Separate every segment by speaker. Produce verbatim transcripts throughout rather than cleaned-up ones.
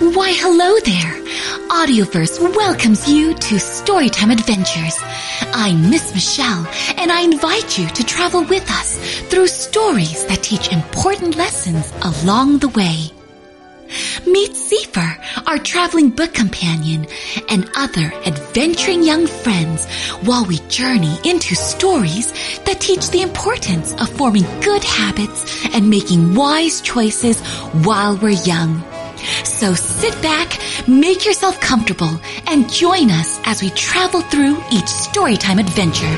Speaker 1: Why, hello there. Audioverse welcomes you to Storytime Adventures. I'm Miss Michelle, and I invite you to travel with us through stories that teach important lessons along the way. Meet Zephyr, our traveling book companion, and other adventuring young friends while we journey into stories that teach the importance of forming good habits and making wise choices while we're young. So sit back, make yourself comfortable, and join us as we travel through each Storytime adventure.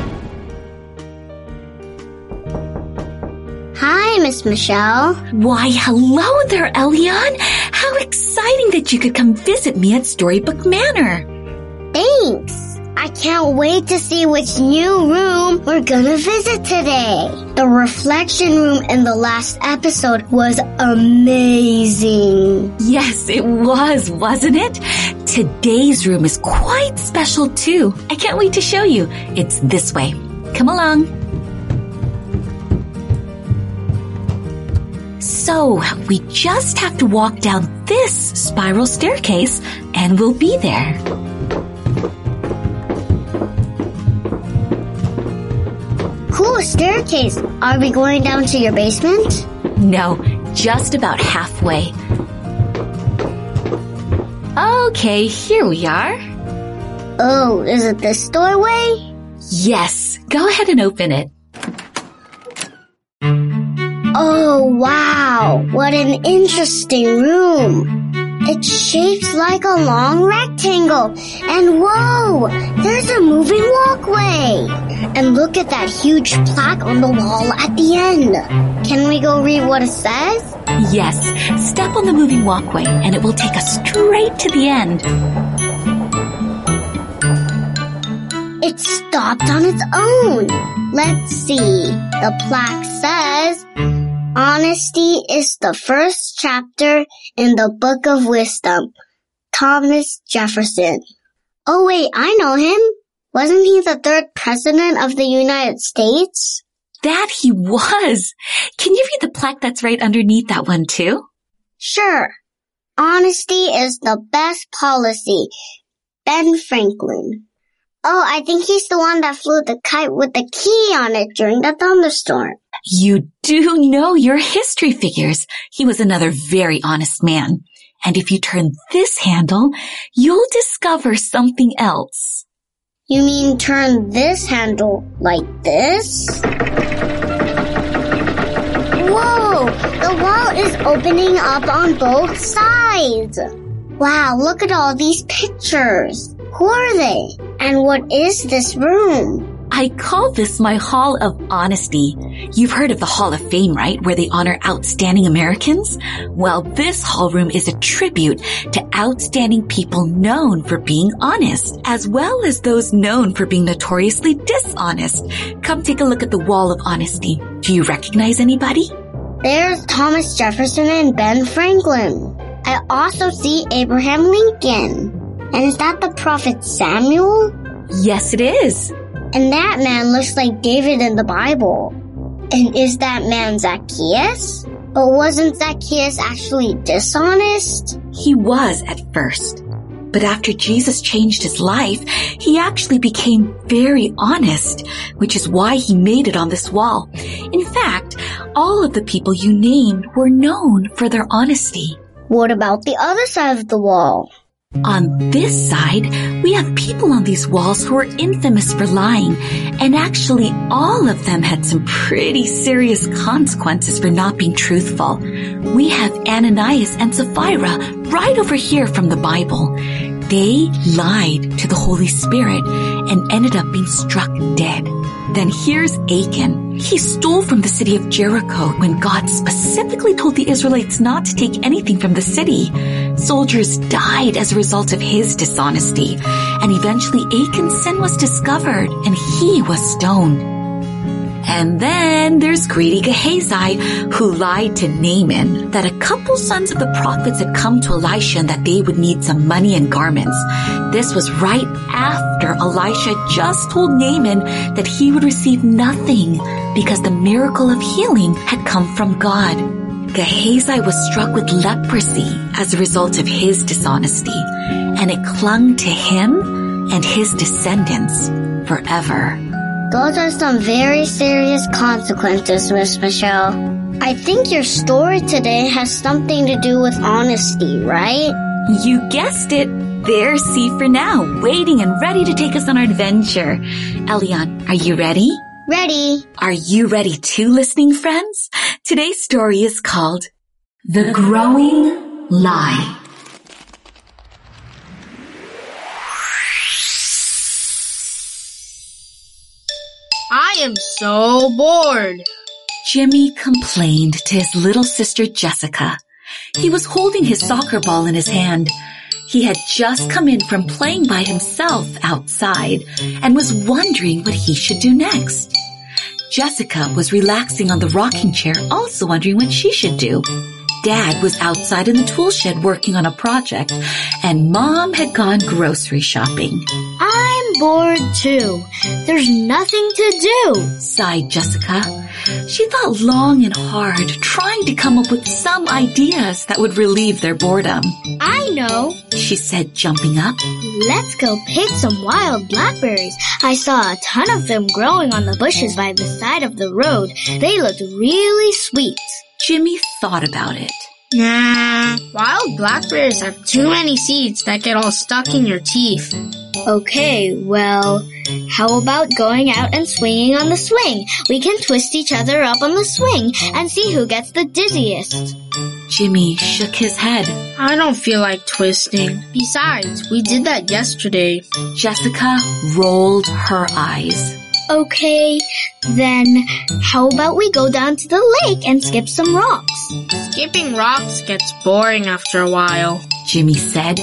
Speaker 2: Hi, Miss Michelle.
Speaker 1: Why, hello there, Elion. How exciting that you could come visit me at Storybook Manor.
Speaker 2: Thanks. I can't wait to see which new room we're gonna visit today. The reflection room in the last episode was amazing.
Speaker 1: Yes, it was, wasn't it? Today's room is quite special too. I can't wait to show you. It's this way. Come along. So, we just have to walk down this spiral staircase and we'll be there.
Speaker 2: Cool staircase. Are we going down to your basement?
Speaker 1: No, just about halfway. Okay, here we are.
Speaker 2: Oh, is it this doorway?
Speaker 1: Yes, go ahead and open it.
Speaker 2: Oh, wow. What an interesting room. It's shaped like a long rectangle. And whoa, there's a moving walkway. And look at that huge plaque on the wall at the end. Can we go read what it says?
Speaker 1: Yes, step on the moving walkway and it will take us straight to the end.
Speaker 2: It stopped on its own. Let's see. The plaque says, Honesty is the first chapter in the Book of Wisdom. Thomas Jefferson. Oh wait, I know him. Wasn't he the third president of the United States?
Speaker 1: That he was. Can you read the plaque that's right underneath that one too?
Speaker 2: Sure. Honesty is the best policy. Ben Franklin. Oh, I think he's the one that flew the kite with the key on it during the thunderstorm.
Speaker 1: You do know your history figures. He was another very honest man. And if you turn this handle, you'll discover something else.
Speaker 2: You mean turn this handle like this? Whoa! The wall is opening up on both sides. Wow, look at all these pictures. Who are they? And what is this room?
Speaker 1: I call this my Hall of Honesty. You've heard of the Hall of Fame, right? Where they honor outstanding Americans? Well, this hall room is a tribute to outstanding people known for being honest, as well as those known for being notoriously dishonest. Come take a look at the Wall of Honesty. Do you recognize anybody?
Speaker 2: There's Thomas Jefferson and Ben Franklin. I also see Abraham Lincoln. And is that the prophet Samuel?
Speaker 1: Yes, it is.
Speaker 2: And that man looks like David in the Bible. And is that man Zacchaeus? But wasn't Zacchaeus actually dishonest?
Speaker 1: He was at first. But after Jesus changed his life, he actually became very honest, which is why he made it on this wall. In fact, all of the people you named were known for their honesty.
Speaker 2: What about the other side of the wall?
Speaker 1: On this side, we have people on these walls who are infamous for lying, and actually all of them had some pretty serious consequences for not being truthful. We have Ananias and Sapphira right over here from the Bible. They lied to the Holy Spirit and ended up being struck dead. Then here's Achan. He stole from the city of Jericho when God specifically told the Israelites not to take anything from the city. Soldiers died as a result of his dishonesty, and eventually Achan's sin was discovered and he was stoned. And then there's greedy Gehazi, who lied to Naaman that a couple sons of the prophets had come to Elisha and that they would need some money and garments. This was right after Elisha just told Naaman that he would receive nothing because the miracle of healing had come from God. Gehazi was struck with leprosy as a result of his dishonesty, and it clung to him and his descendants forever.
Speaker 2: Those are some very serious consequences, Miss Michelle. I think your story today has something to do with honesty, right?
Speaker 1: You guessed it. There's C for Now, waiting and ready to take us on our adventure. Elian, are you ready?
Speaker 2: Ready.
Speaker 1: Are you ready too, listening friends? Today's story is called The Growing Lie.
Speaker 3: I am so bored.
Speaker 1: Jimmy complained to his little sister Jessica. He was holding his soccer ball in his hand. He had just come in from playing by himself outside and was wondering what he should do next. Jessica was relaxing on the rocking chair, also wondering what she should do. Dad was outside in the tool shed working on a project, and Mom had gone grocery shopping.
Speaker 3: I'm bored too. There's nothing to do,
Speaker 1: sighed Jessica. She thought long and hard, trying to come up with some ideas that would relieve their boredom.
Speaker 3: I know,
Speaker 1: she said, jumping up.
Speaker 3: Let's go pick some wild blackberries. I saw a ton of them growing on the bushes by the side of the road. They looked really sweet.
Speaker 1: Jimmy thought about it.
Speaker 3: Nah, wild blackberries have too many seeds that get all stuck in your teeth. Okay, well, how about going out and swinging on the swing? We can twist each other up on the swing and see who gets the dizziest.
Speaker 1: Jimmy shook his head.
Speaker 3: I don't feel like twisting. Besides, we did that yesterday.
Speaker 1: Jessica rolled her eyes.
Speaker 3: Okay, then how about we go down to the lake and skip some rocks? Skipping rocks gets boring after a while,
Speaker 1: Jimmy said.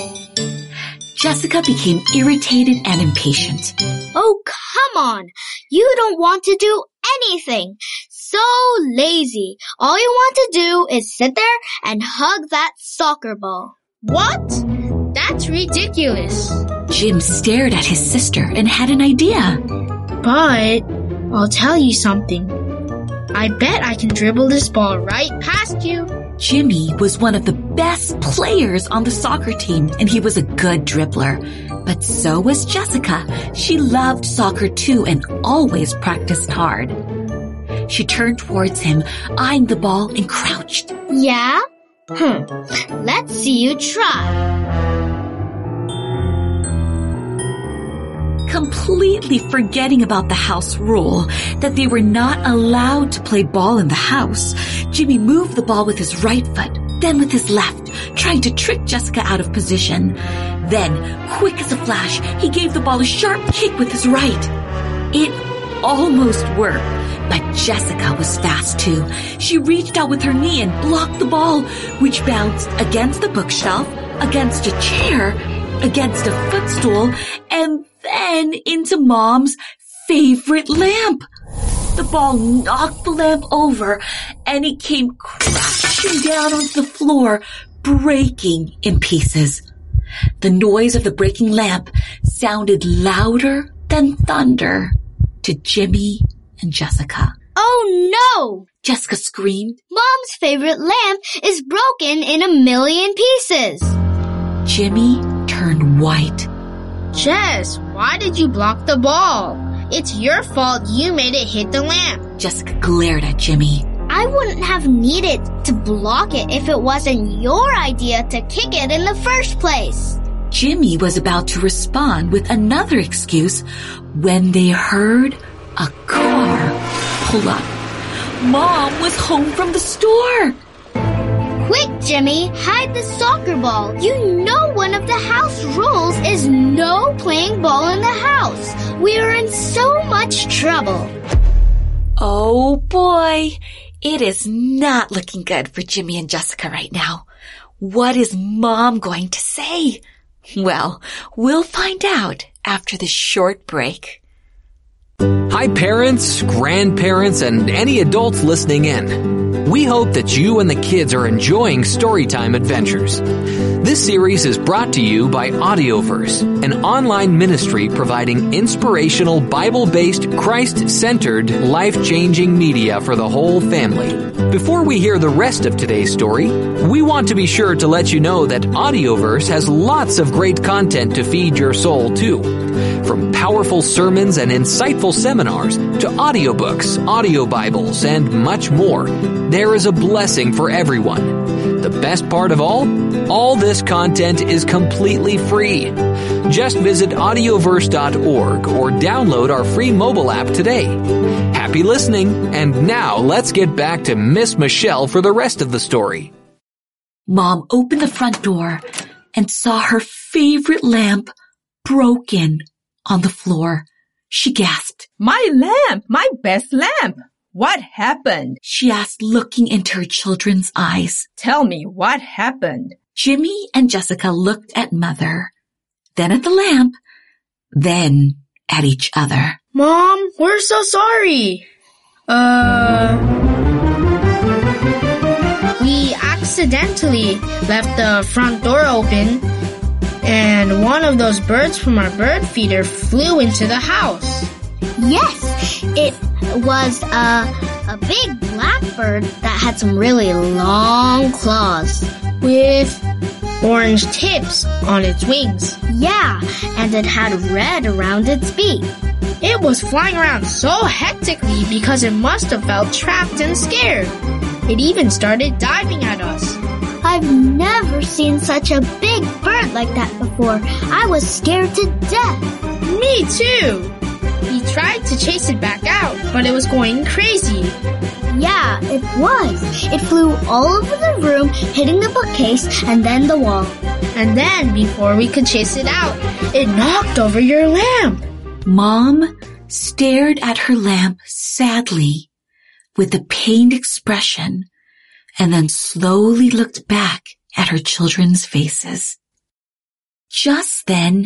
Speaker 1: Jessica became irritated and impatient.
Speaker 3: Oh, come on! You don't want to do anything! So lazy! All you want to do is sit there and hug that soccer ball. What? That's ridiculous!
Speaker 1: Jim stared at his sister and had an idea.
Speaker 3: But I'll tell you something. I bet I can dribble this ball right past you.
Speaker 1: Jimmy was one of the best players on the soccer team, and he was a good dribbler. But so was Jessica. She loved soccer too and always practiced hard. She turned towards him, eyeing the ball, and crouched.
Speaker 3: Yeah? Hmm. Let's see you try.
Speaker 1: Completely forgetting about the house rule that they were not allowed to play ball in the house, Jimmy moved the ball with his right foot, then with his left, trying to trick Jessica out of position. Then, quick as a flash, he gave the ball a sharp kick with his right. It almost worked, but Jessica was fast too. She reached out with her knee and blocked the ball, which bounced against the bookshelf, against a chair, against a footstool, and then into Mom's favorite lamp. The ball knocked the lamp over, and it came crashing down onto the floor, breaking in pieces. The noise of the breaking lamp sounded louder than thunder to Jimmy and Jessica.
Speaker 3: Oh no!
Speaker 1: Jessica screamed.
Speaker 3: Mom's favorite lamp is broken in a million pieces.
Speaker 1: Jimmy turned white.
Speaker 3: Jess, why did you block the ball? It's your fault you made it hit the lamp.
Speaker 1: Jessica glared at Jimmy.
Speaker 3: I wouldn't have needed to block it if it wasn't your idea to kick it in the first place.
Speaker 1: Jimmy was about to respond with another excuse when they heard a car pull up. Mom was home from the store.
Speaker 3: Quick, Jimmy, hide the soccer ball. You know one of the house rules is no playing ball in the house. We are in so much trouble.
Speaker 1: Oh boy, it is not looking good for Jimmy and Jessica right now. What is Mom going to say? Well, we'll find out after this short break.
Speaker 4: Hi parents, grandparents, and any adults listening in. We hope that you and the kids are enjoying Storytime Adventures. This series is brought to you by Audioverse, an online ministry providing inspirational Bible-based, Christ-centered, life-changing media for the whole family. Before we hear the rest of today's story, we want to be sure to let you know that Audioverse has lots of great content to feed your soul too. From powerful sermons and insightful seminars to audiobooks, audio Bibles, and much more, there is a blessing for everyone. The best part of all? All this content is completely free. Just visit audioverse dot org or download our free mobile app today. Happy listening, and now let's get back to Miss Michelle for the rest of the story.
Speaker 1: Mom opened the front door and saw her favorite lamp broken on the floor. She gasped.
Speaker 5: My lamp! My best lamp! What happened?
Speaker 1: She asked, looking into her children's eyes.
Speaker 5: Tell me, what happened?
Speaker 1: Jimmy and Jessica looked at Mother, then at the lamp, then at each other.
Speaker 3: Mom, we're so sorry. Uh... We accidentally left the front door open, and one of those birds from our bird feeder flew into the house.
Speaker 2: Yes, it was a, a big blackbird that had some really long claws.
Speaker 3: With orange tips on its wings.
Speaker 2: Yeah, and it had red around its beak.
Speaker 3: It was flying around so hectically because it must have felt trapped and scared. It even started diving at us.
Speaker 2: I've never seen such a big bird like that before. I was scared to death.
Speaker 3: Me too. We tried to chase it back out, but it was going crazy.
Speaker 2: Yeah, it was. It flew all over the room, hitting the bookcase and then the wall.
Speaker 3: And then, before we could chase it out, it knocked over your lamp.
Speaker 1: Mom stared at her lamp sadly with a pained expression and then slowly looked back at her children's faces. Just then,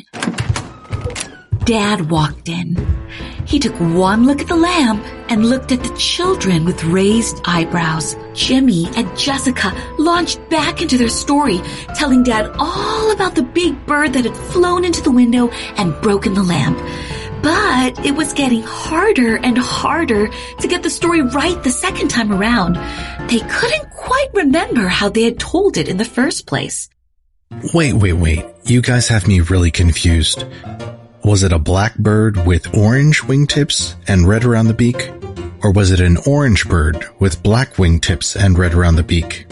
Speaker 1: Dad walked in. He took one look at the lamp and looked at the children with raised eyebrows. Jimmy and Jessica launched back into their story, telling Dad all about the big bird that had flown into the window and broken the lamp. But it was getting harder and harder to get the story right the second time around. They couldn't quite remember how they had told it in the first place.
Speaker 6: Wait, wait, wait. You guys have me really confused. Was it a black bird with orange wingtips and red around the beak? Or was it an orange bird with black wingtips and red around the beak?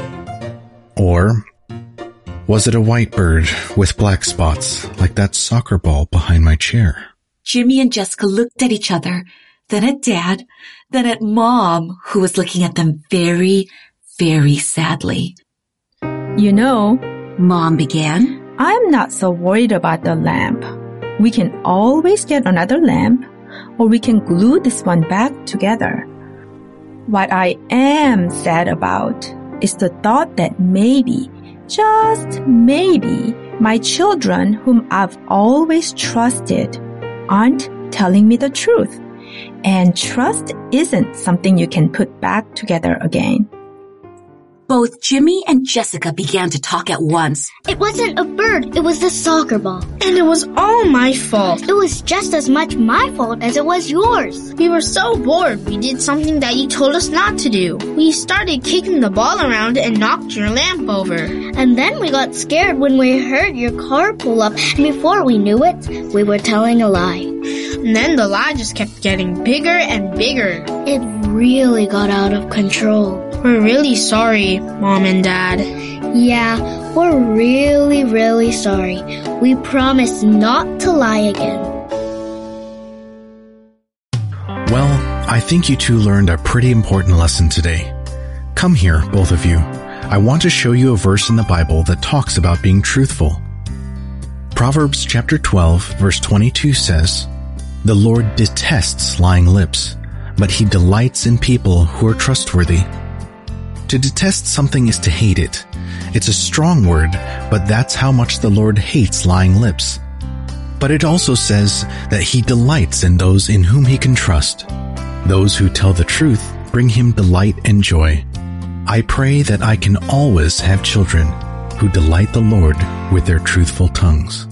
Speaker 6: Or was it a white bird with black spots, like that soccer ball behind my chair?
Speaker 1: Jimmy and Jessica looked at each other, then at Dad, then at Mom, who was looking at them very, very sadly.
Speaker 5: You know,
Speaker 1: Mom began,
Speaker 5: I'm not so worried about the lamp. We can always get another lamp, or we can glue this one back together. What I am sad about is the thought that maybe, just maybe, my children whom I've always trusted aren't telling me the truth. And trust isn't something you can put back together again.
Speaker 1: Both Jimmy and Jessica began to talk at once.
Speaker 2: It wasn't a bird, it was the soccer ball.
Speaker 3: And it was all my fault.
Speaker 2: It was just as much my fault as it was yours.
Speaker 3: We were so bored we did something that you told us not to do. We started kicking the ball around and knocked your lamp over.
Speaker 2: And then we got scared when we heard your car pull up, and before we knew it, we were telling a lie.
Speaker 3: And then the lie just kept getting bigger and bigger.
Speaker 2: It really got out of control.
Speaker 3: We're really sorry, Mom and Dad.
Speaker 2: Yeah, we're really, really sorry. We promise not to lie again.
Speaker 6: Well, I think you two learned a pretty important lesson today. Come here, both of you. I want to show you a verse in the Bible that talks about being truthful. Proverbs chapter twelve, verse twenty-two says, "The Lord detests lying lips, but he delights in people who are trustworthy." To detest something is to hate it. It's a strong word, but that's how much the Lord hates lying lips. But it also says that he delights in those in whom he can trust. Those who tell the truth bring him delight and joy. I pray that I can always have children who delight the Lord with their truthful tongues.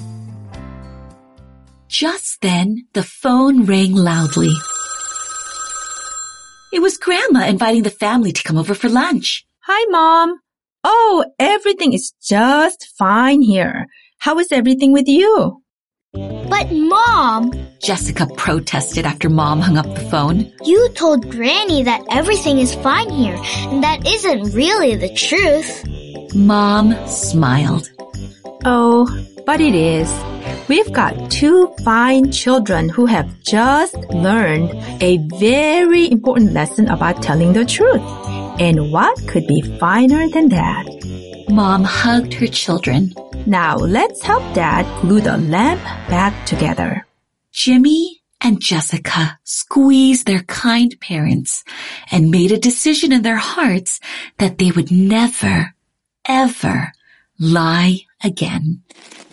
Speaker 1: Just then, the phone rang loudly. It was Grandma inviting the family to come over for lunch.
Speaker 5: Hi, Mom. Oh, everything is just fine here. How is everything with you?
Speaker 3: But Mom,
Speaker 1: Jessica protested after Mom hung up the phone.
Speaker 3: You told Granny that everything is fine here, and that isn't really the truth.
Speaker 1: Mom smiled.
Speaker 5: Oh, but it is. We've got two fine children who have just learned a very important lesson about telling the truth. And what could be finer than that?
Speaker 1: Mom hugged her children.
Speaker 5: Now let's help Dad glue the lamp back together.
Speaker 1: Jimmy and Jessica squeezed their kind parents and made a decision in their hearts that they would never, ever lie again.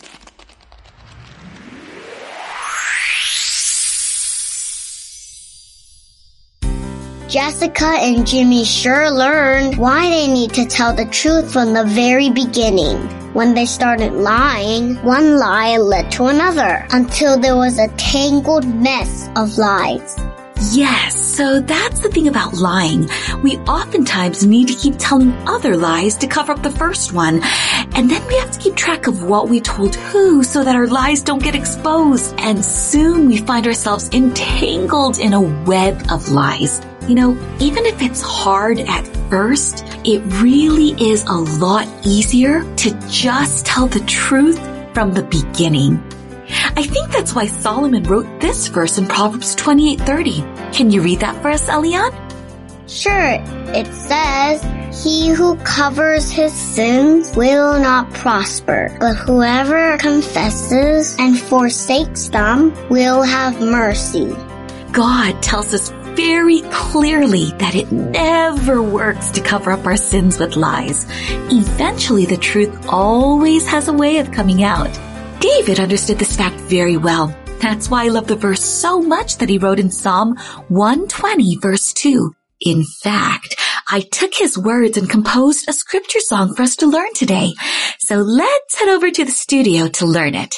Speaker 2: Jessica and Jimmy sure learned why they need to tell the truth from the very beginning. When they started lying, one lie led to another until there was a tangled mess of lies.
Speaker 1: Yes, so that's the thing about lying. We oftentimes need to keep telling other lies to cover up the first one. And then we have to keep track of what we told who so that our lies don't get exposed. And soon we find ourselves entangled in a web of lies. You know, even if it's hard at first, it really is a lot easier to just tell the truth from the beginning. I think that's why Solomon wrote this verse in Proverbs twenty-eight thirty. Can you read that for us, Elian?
Speaker 2: Sure, it says, "He who covers his sins will not prosper, but whoever confesses and forsakes them will have mercy."
Speaker 1: God tells us very clearly that it never works to cover up our sins with lies. Eventually, the truth always has a way of coming out. David understood this fact very well. That's why I love the verse so much that he wrote in Psalm one twenty, verse two. In fact, I took his words and composed a scripture song for us to learn today. So let's head over to the studio to learn it.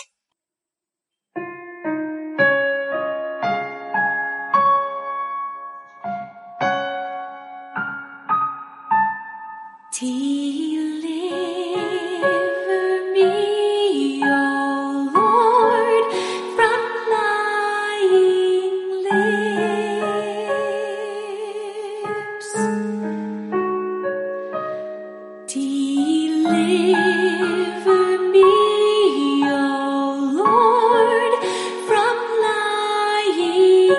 Speaker 1: Deliver me, O Lord, from lying lips. Deliver me, O Lord, from lying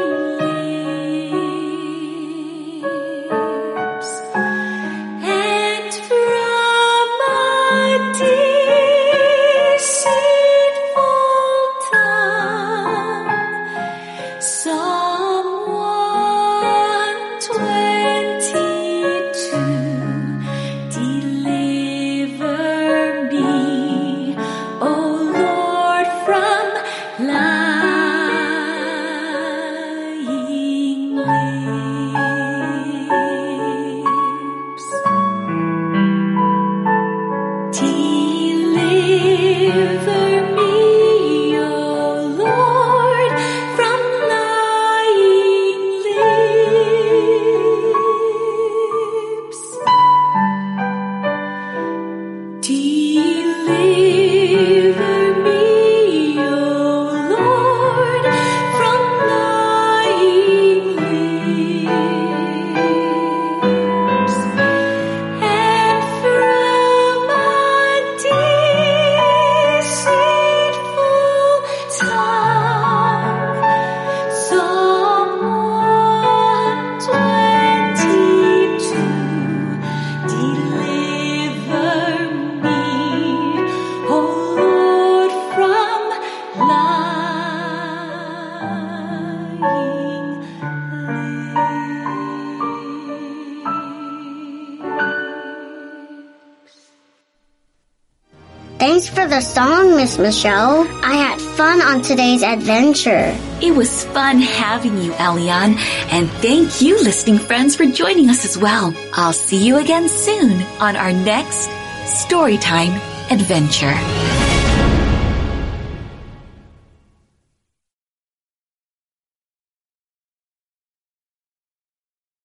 Speaker 1: lips. And from a deceitful tongue. Psalm one twenty-two. Deliver me, O Lord, from lying lips. Deliver me, O Lord, from lying lips. Deliver me, O Lord, from lying lips. And from a deceitful tongue. Psalm one twenty-two. Deliver me, O Lord, from lying lips.
Speaker 2: Thanks for the song, Miss Michelle. I had fun on today's adventure.
Speaker 1: It was fun having you, Elian, and thank you, listening friends, for joining us as well. I'll see you again soon on our next Storytime Adventure.